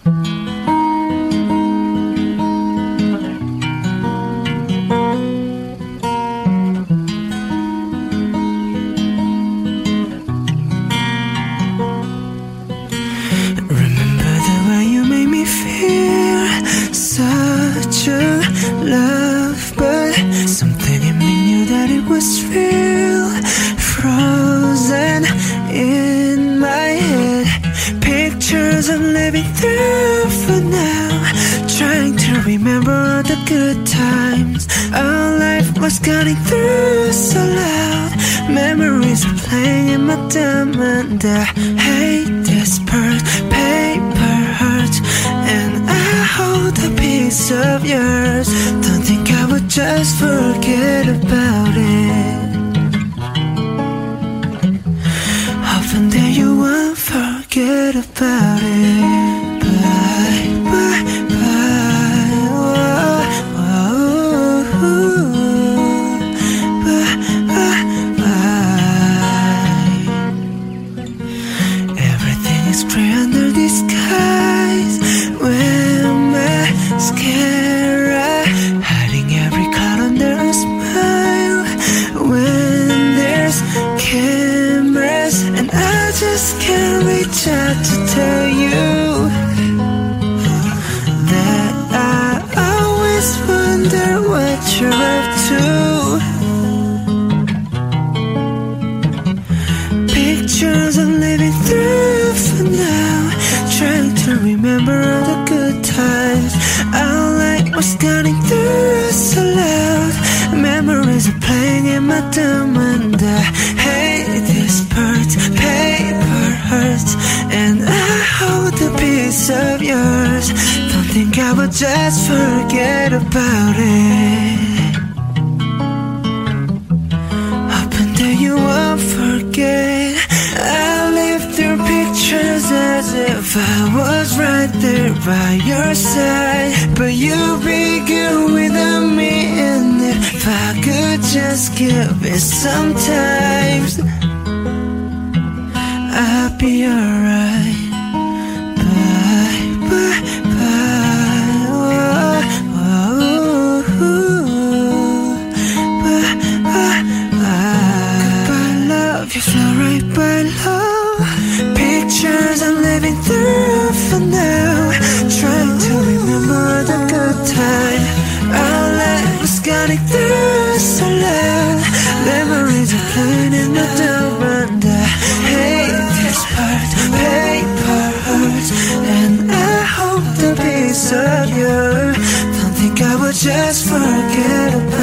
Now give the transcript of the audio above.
Remember the way you made me feel such a love, but something in me knew that it was real. Frozen in my head, pictures I'm living through for now, trying to remember all the good times our life was cutting through so loud. Memories are playing in my dumb, and I hate this part. Paper hurts, and I hold a piece of yours. Don't think I would just forget about it. Hoping that you won't forget about it. Bye, bye, bye. Whoa, whoa, bye, bye, bye. Everything is gray under the skies. With mascara, hiding every cloud under a smile. When there's cameras, and I just can't reach out to tell you that I always wonder what you're up to. Pictures I'm living through for now, trying to remember all the good times our light was cutting through so loud. Memories are playing in my dumb, and I hate this part. Paper hurts, and I hold a piece of yours. Don't think I would just forget about it. Hoping that you won't forget. I lived through pictures as if I was right there by your side, but you'd be good without me. And if I could just give it some time, I'd be alright. Bye, bye, bye. Whoa, whoa, bye, bye, bye. Goodbye, love, you fly right by love. Pictures I'm living through for now, trying to remember the good time our life was cutting through so loud. Memories are playing in the dark, and I hate this part. Paper hurts, and I hope the piece of you. Don't think I would just forget about